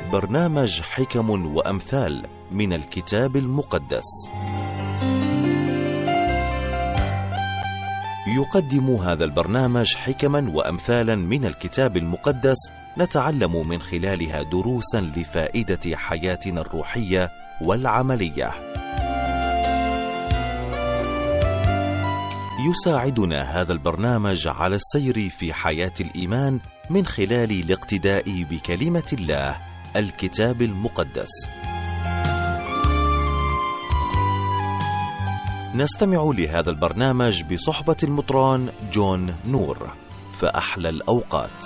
برنامج حكم وأمثال من الكتاب المقدس. يقدم هذا البرنامج حكما وأمثالا من الكتاب المقدس نتعلم من خلالها دروسا لفائدة حياتنا الروحية والعملية. يساعدنا هذا البرنامج على السير في حياة الإيمان من خلال الاقتداء بكلمة الله الكتاب المقدس. نستمع لهذا البرنامج بصحبة المطران جون نور. فأحلى الأوقات.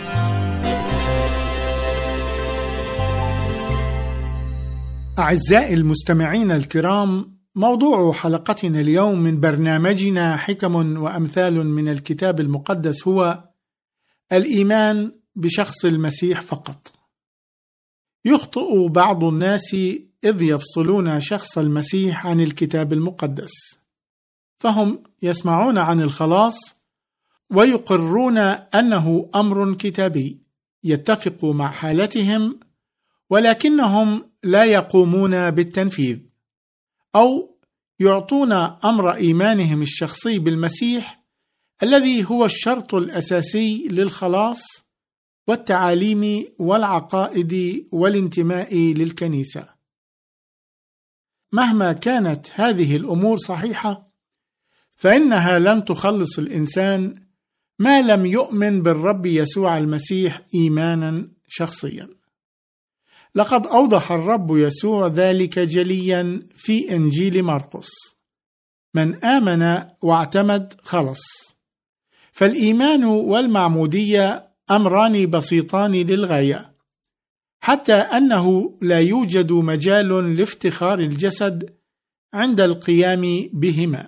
أعزائي المستمعين الكرام، موضوع حلقتنا اليوم من برنامجنا حكم وأمثال من الكتاب المقدس هو الإيمان بشخص المسيح فقط. يخطئ بعض الناس إذ يفصلون شخص المسيح عن الكتاب المقدس، فهم يسمعون عن الخلاص ويقرون أنه أمر كتابي يتفق مع حالتهم، ولكنهم لا يقومون بالتنفيذ، أو يعطون أمر إيمانهم الشخصي بالمسيح الذي هو الشرط الأساسي للخلاص والتعاليم والعقائد والانتماء للكنيسة. مهما كانت هذه الأمور صحيحة، فإنها لن تخلص الإنسان ما لم يؤمن بالرب يسوع المسيح إيمانا شخصيا. لقد أوضح الرب يسوع ذلك جليا في إنجيل مرقس: من آمن واعتمد خلص. فالإيمان والمعمودية أمران بسيطان للغاية، حتى أنه لا يوجد مجال لافتخار الجسد عند القيام بهما،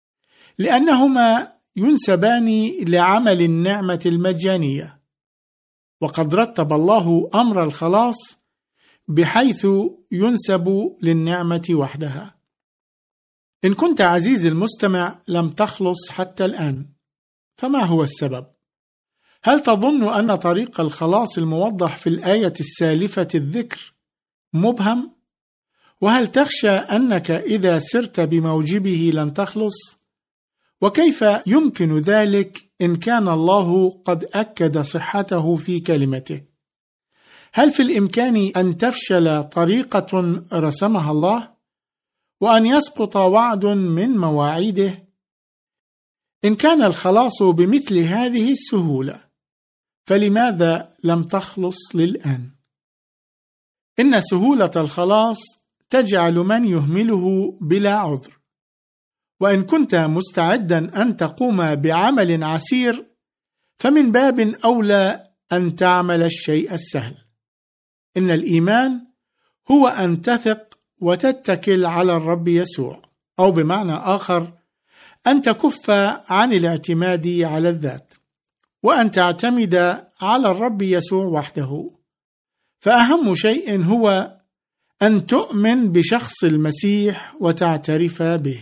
لأنهما ينسبان لعمل النعمة المجانية، وقد رتب الله أمر الخلاص بحيث ينسب للنعمة وحدها. إن كنت عزيزي المستمع لم تخلص حتى الآن، فما هو السبب؟ هل تظن أن طريق الخلاص الموضح في الآية السالفة الذكر مبهم؟ وهل تخشى أنك إذا سرت بموجبه لن تخلص؟ وكيف يمكن ذلك إن كان الله قد أكد صحته في كلمته؟ هل في الإمكان أن تفشل طريقة رسمها الله، وأن يسقط وعد من مواعيده؟ إن كان الخلاص بمثل هذه السهولة، فلماذا لم تخلص للآن؟ إن سهولة الخلاص تجعل من يهمله بلا عذر، وإن كنت مستعدا أن تقوم بعمل عسير، فمن باب أولى أن تعمل الشيء السهل. إن الإيمان هو أن تثق وتتكل على الرب يسوع، أو بمعنى آخر أن تكف عن الاعتماد على الذات، وأن تعتمد على الرب يسوع وحده. فأهم شيء هو أن تؤمن بشخص المسيح وتعترف به.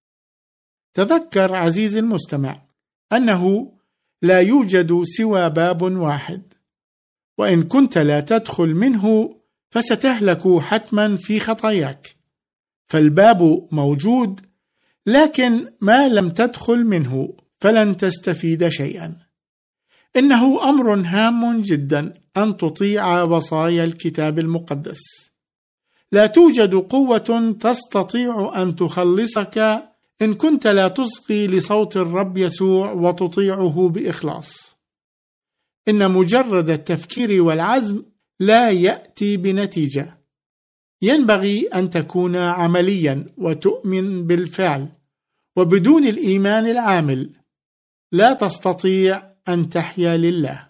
تذكر عزيزي المستمع أنه لا يوجد سوى باب واحد، وإن كنت لا تدخل منه فستهلك حتما في خطاياك. فالباب موجود، لكن ما لم تدخل منه فلن تستفيد شيئا. إنه أمر هام جدا أن تطيع وصايا الكتاب المقدس. لا توجد قوة تستطيع أن تخلصك إن كنت لا تصغي لصوت الرب يسوع وتطيعه بإخلاص. إن مجرد التفكير والعزم لا يأتي بنتيجة. ينبغي أن تكون عمليا وتؤمن بالفعل، وبدون الإيمان العامل لا تستطيع أن تحيا لله.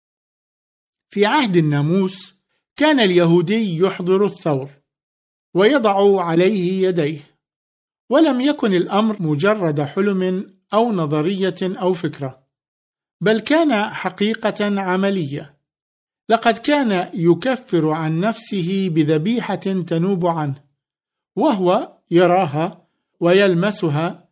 في عهد الناموس كان اليهودي يحضر الثور ويضع عليه يديه، ولم يكن الأمر مجرد حلم أو نظرية أو فكرة، بل كان حقيقة عملية. لقد كان يكفر عن نفسه بذبيحة تنوب عنه، وهو يراها ويلمسها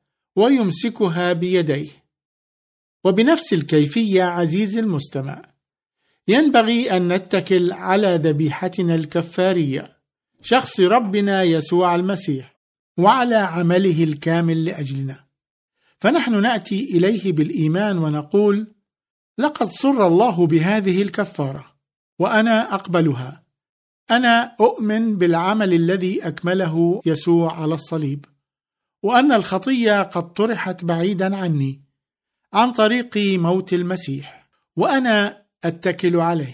ويمسكها بيديه. وبنفس الكيفية عزيزي المستمع، ينبغي أن نتكل على ذبيحتنا الكفارية، شخص ربنا يسوع المسيح، وعلى عمله الكامل لأجلنا. فنحن نأتي إليه بالإيمان ونقول: لقد سر الله بهذه الكفارة وأنا أقبلها. أنا أؤمن بالعمل الذي أكمله يسوع على الصليب، وأن الخطية قد طرحت بعيدا عني عن طريق موت المسيح، وأنا أتكل عليه.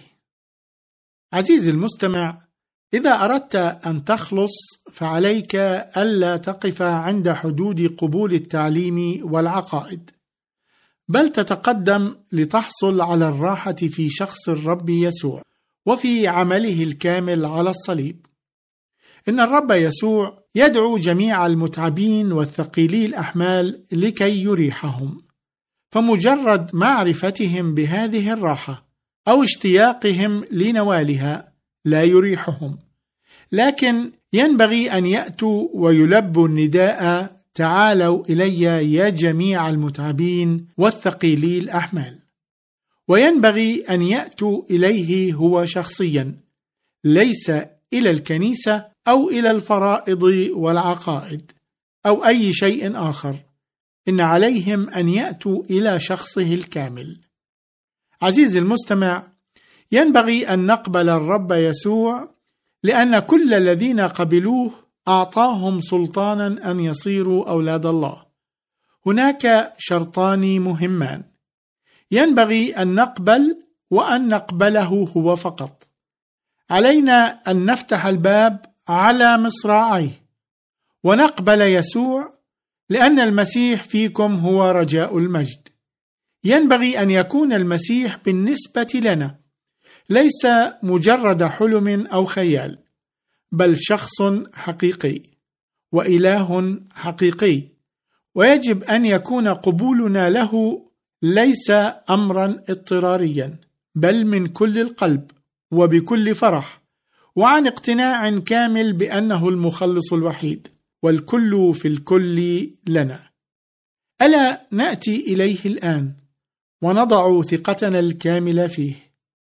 عزيزي المستمع، إذا أردت أن تخلص فعليك ألا تقف عند حدود قبول التعليم والعقائد، بل تتقدم لتحصل على الراحة في شخص الرب يسوع وفي عمله الكامل على الصليب. إن الرب يسوع يدعو جميع المتعبين والثقيلي الأحمال لكي يريحهم، فمجرد معرفتهم بهذه الراحة أو اشتياقهم لنوالها لا يريحهم، لكن ينبغي أن يأتوا ويلبوا النداء: تعالوا إلي يا جميع المتعبين والثقيلي الأحمال. وينبغي أن يأتوا إليه هو شخصيا، ليس إلى الكنيسة أو إلى الفرائض والعقائد أو أي شيء آخر. إن عليهم أن يأتوا إلى شخصه الكامل. عزيزي المستمع، ينبغي أن نقبل الرب يسوع، لأن كل الذين قبلوه أعطاهم سلطانا أن يصيروا أولاد الله. هناك شرطان مهمان ينبغي أن نقبل وأن نقبله هو فقط. علينا أن نفتح الباب على مصراعيه ونقبل يسوع، لأن المسيح فيكم هو رجاء المجد. ينبغي أن يكون المسيح بالنسبة لنا ليس مجرد حلم أو خيال، بل شخص حقيقي وإله حقيقي، ويجب أن يكون قبولنا له ليس أمرا اضطراريا، بل من كل القلب وبكل فرح وعن اقتناع كامل بأنه المخلص الوحيد والكل في الكل لنا. ألا نأتي إليه الآن ونضع ثقتنا الكاملة فيه؟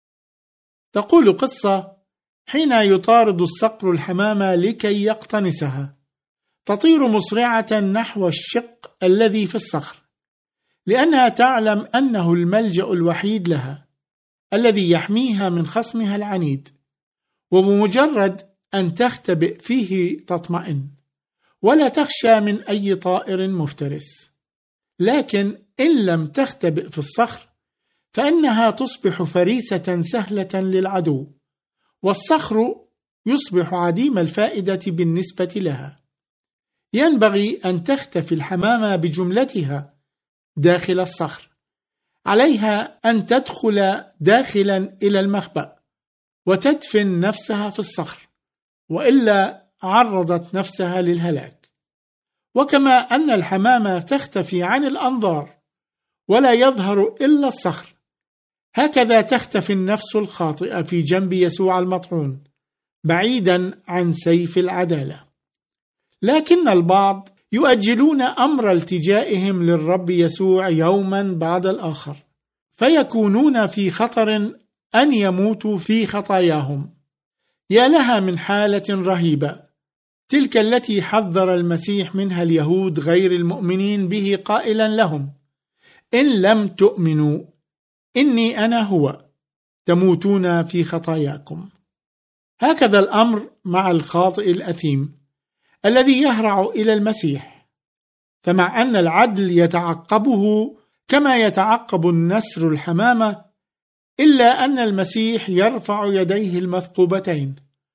تقول قصة: حين يطارد الصقر الحمامة لكي يقتنسها، تطير مسرعة نحو الشق الذي في الصخر، لأنها تعلم أنه الملجأ الوحيد لها الذي يحميها من خصمها العنيد، وبمجرد أن تختبئ فيه تطمئن ولا تخشى من أي طائر مفترس. لكن إن لم تختبئ في الصخر فإنها تصبح فريسة سهلة للعدو، والصخر يصبح عديم الفائدة بالنسبة لها. ينبغي أن تختفي الحمامة بجملتها داخل الصخر. عليها أن تدخل داخلا إلى المخبأ وتدفن نفسها في الصخر، وإلا عرضت نفسها للهلاك. وكما أن الحمامة تختفي عن الأنظار ولا يظهر إلا الصخر، هكذا تختفي النفس الخاطئة في جنب يسوع المطعون بعيدا عن سيف العدالة. لكن البعض يؤجلون أمر التجائهم للرب يسوع يوما بعد الآخر، فيكونون في خطر أن يموتوا في خطاياهم. يا لها من حالة رهيبة، تلك التي حذر المسيح منها اليهود غير المؤمنين به، قائلا لهم: إن لم تؤمنوا إني أنا هو تموتون في خطاياكم. هكذا الأمر مع الخاطئ الأثيم الذي يهرع إلى المسيح، فمع أن العدل يتعقبه كما يتعقب النسر الحمامة، إلا أن المسيح يرفع يديه المثقوبتين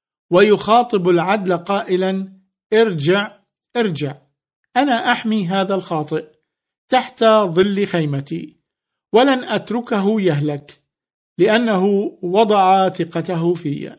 ويخاطب العدل قائلا: ارجع ارجع، أنا أحمي هذا الخاطئ تحت ظل خيمتي، ولن أتركه يهلك لأنه وضع ثقته في.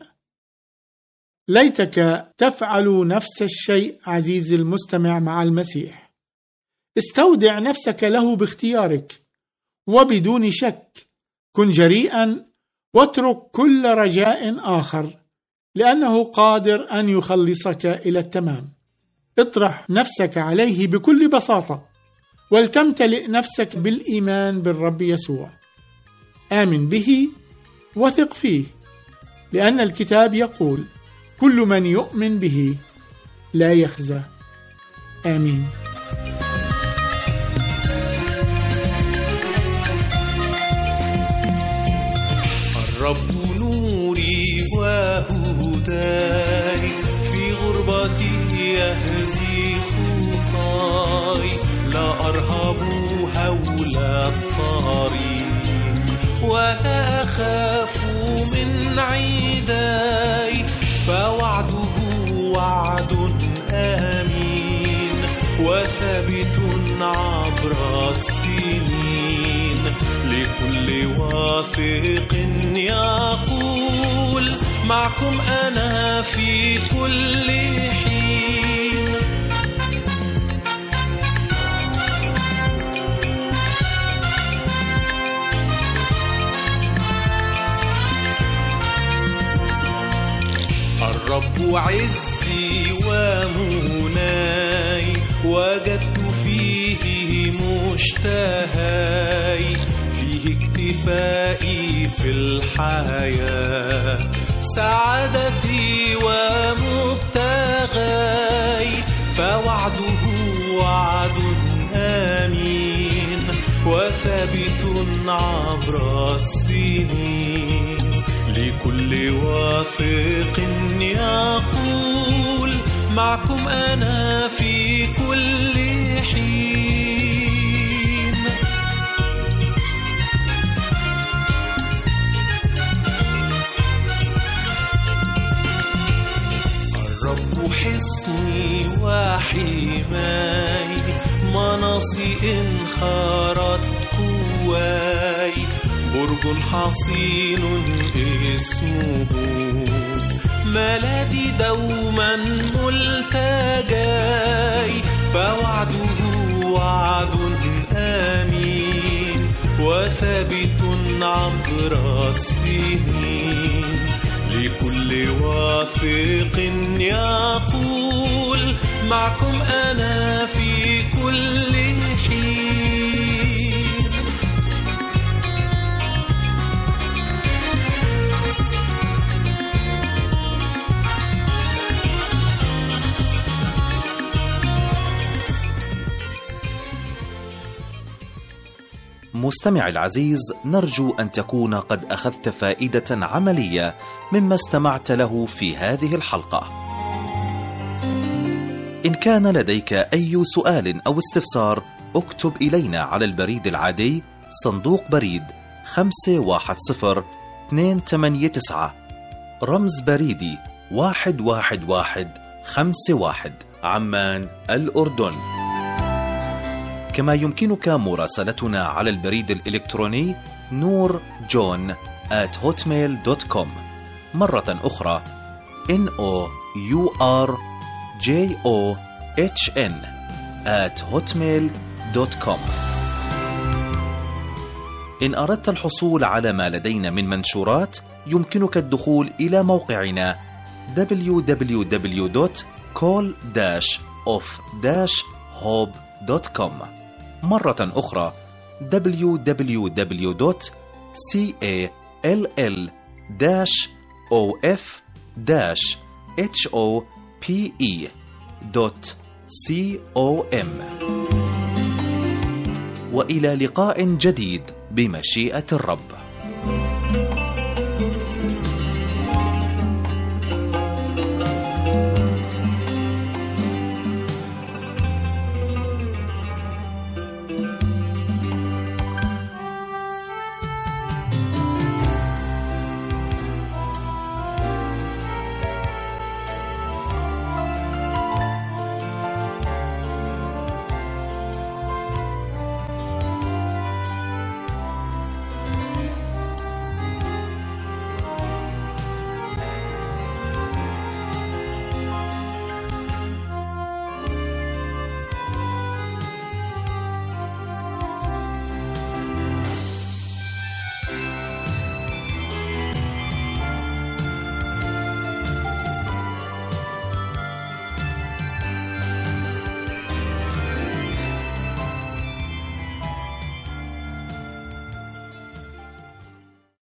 ليتك تفعل نفس الشيء عزيزي المستمع مع المسيح. استودع نفسك له باختيارك وبدون شك. كن جريئا واترك كل رجاء آخر، لأنه قادر أن يخلصك إلى التمام. اطرح نفسك عليه بكل بساطة، ولتمتلئ نفسك بالإيمان بالرب يسوع. آمن به وثق فيه، لأن الكتاب يقول: كل من يؤمن به لا يخزى. آمين. الرب نوري وهداي، في غربتي يهدي خطاي، لا أرهب هول الطريق ولا أخاف من عداي، فوعده وعد آمين وثابت عبر السنين، لكل واثق يقول: معكم أنا في كل حين. الرب عزي ومناي، وجدت فيه مشتهاي، فيه اكتفائي في الحياة، سعادتي ومبتغاي، فوعده وعد آمين وثابت عبر السنين، لكل واثق يقول: معكم أنا في كل حين. الرب حصني وحماي، مناصي إن خارت قواي، برج حصين اسمه، ملاذي دوما ملتجاي، فوعده وعد آمين وثابت عبر السنين، لكل واثق يقول: معكم أنا في كل حين. مستمع العزيز، نرجو أن تكون قد أخذت فائدة عملية مما استمعت له في هذه الحلقة. إن كان لديك أي سؤال أو استفسار، اكتب إلينا على البريد العادي صندوق بريد 510-289 رمز بريدي 11151 عمان الأردن. كما يمكنك مراسلتنا على البريد الإلكتروني noorjohn@hotmail.com. مرة أخرى noorjohn@hotmail.com. إن أردت الحصول على ما لدينا من منشورات، يمكنك الدخول إلى موقعنا www.call-of-hope.com. مرة أخرى www.call-of-hope.com. وإلى لقاء جديد بمشيئة الرب.